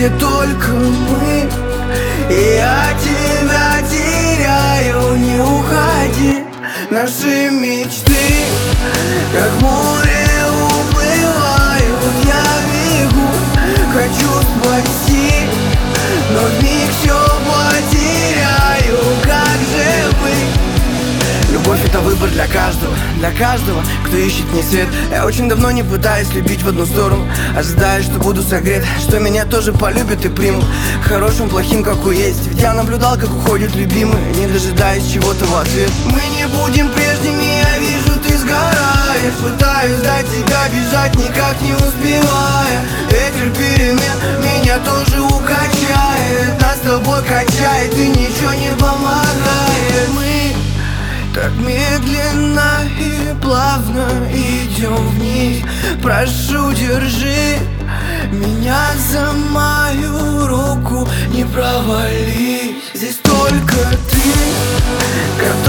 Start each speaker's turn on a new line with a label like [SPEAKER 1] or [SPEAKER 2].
[SPEAKER 1] где только мы. И я тебя теряю, не уходи. Наши мечты, как море, уплывают. Я бегу, хочу спасти, но вмиг все потеряю. Как же быть? Любовь — это выбор для каждого, кто ищет мне свет. Я очень давно не пытаюсь любить в одну сторону, ожидаю, что буду согрет, что меня тоже полюбят и примут, хорошим, плохим, какой есть. Ведь я наблюдал, как уходят любимые, не дожидаясь чего-то в ответ. Мы не будем прежними, я вижу, ты сгораешь. Пытаюсь до тебя бежать, никак не успевая. Ветер перемен меня тоже укачает, нас с тобой качает и ничего не помогает. Мы так медленно и плавно идем вниз. Прошу, держи меня за мою руку, не провались. Здесь только ты,